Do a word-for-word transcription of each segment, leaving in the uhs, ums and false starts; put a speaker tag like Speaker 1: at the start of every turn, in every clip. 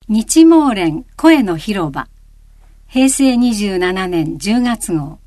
Speaker 1: 日毛連声の広場へいせいにじゅうななねんじゅうがつ号。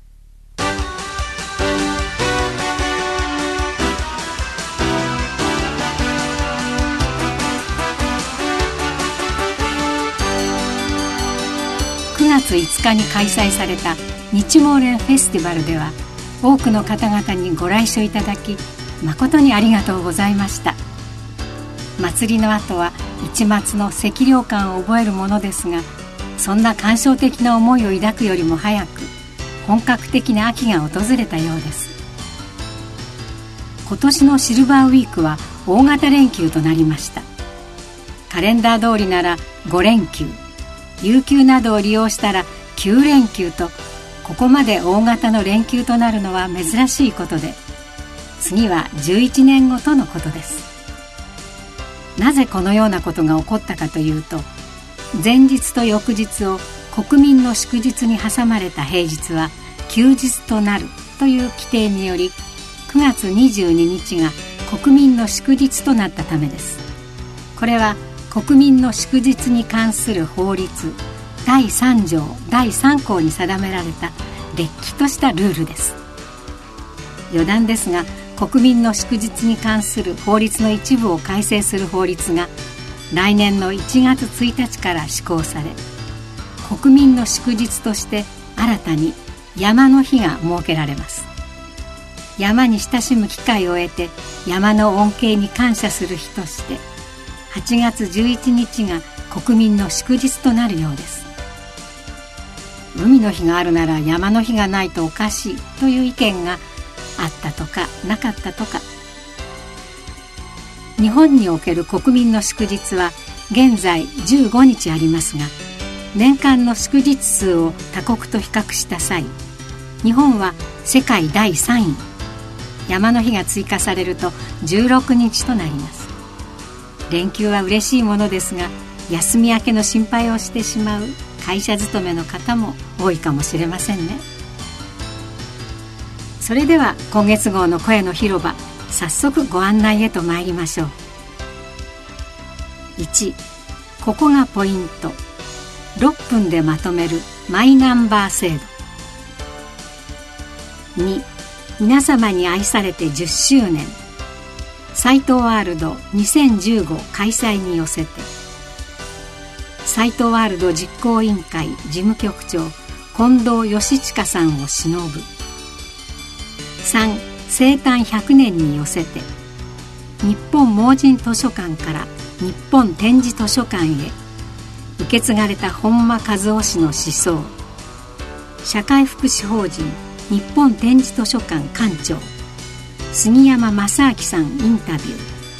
Speaker 1: くがついつかに開催された日毛連フェスティバルでは、多くの方々にご来所いただき誠にありがとうございました。祭りの後は一抹の赤涼感を覚えるものですが、そんな感傷的な思いを抱くよりも早く本格的な秋が訪れたようです。今年のシルバーウィークは大型連休となりました。カレンダー通りならごれんきゅう、有給などを利用したらきゅうれんきゅうと、ここまで大型の連休となるのは珍しいことで、次はじゅういちねんごとのことです。なぜこのようなことが起こったかというと、前日と翌日を国民の祝日に挟まれた平日は休日となるという規定により、くがつにじゅうににちが国民の祝日となったためです。これは国民の祝日に関する法律だいさんじょうだいさんこうに定められたれっきとしたルールです。余談ですが、国民の祝日に関する法律の一部を改正する法律が来年のいちがつついたちから施行され、国民の祝日として新たに山の日が設けられます。山に親しむ機会を得て山の恩恵に感謝する日として、はちがつじゅういちにちが国民の祝日となるようです。海の日があるなら山の日がないとおかしいという意見があったとかなかったとか。日本における国民の祝日は現在じゅうごにちありますが、年間の祝日数を他国と比較した際、日本は世界だいさんい、山の日が追加されるとじゅうろくにちとなります。連休は嬉しいものですが、休み明けの心配をしてしまう会社勤めの方も多いかもしれませんね。それでは今月号の声の広場、早速ご案内へと参りましょう。いち、ここがポイント。ろっぷんでまとめるマイナンバー制度。に、皆様に愛されてじゅっしゅうねん。斎藤ワールドにせんじゅうご開催に寄せて。斎藤ワールド実行委員会事務局長近藤義親さんを偲ぶ。さん、生誕ひゃくねんに寄せて、日本盲人図書館から日本点字図書館へ受け継がれた本間和夫氏の思想。社会福祉法人日本点字図書館館長杉山正明さんインタビュ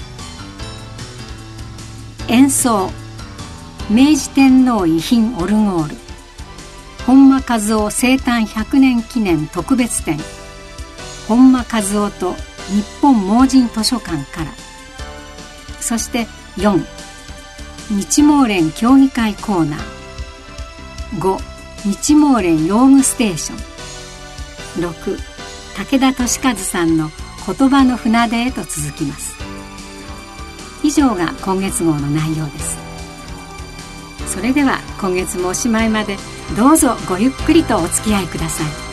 Speaker 1: ー。演奏、明治天皇遺品オルゴール本間和夫生誕ひゃくねん記念特別展、本間和夫と日本盲人図書館から。そしてよん、日毛連協議会コーナー。ご、日毛連用具ステーション。ろく、武田俊和さんの言葉の船出へと続きます。以上が今月号の内容です。それでは今月もおしまいまでどうぞごゆっくりとお付き合いください。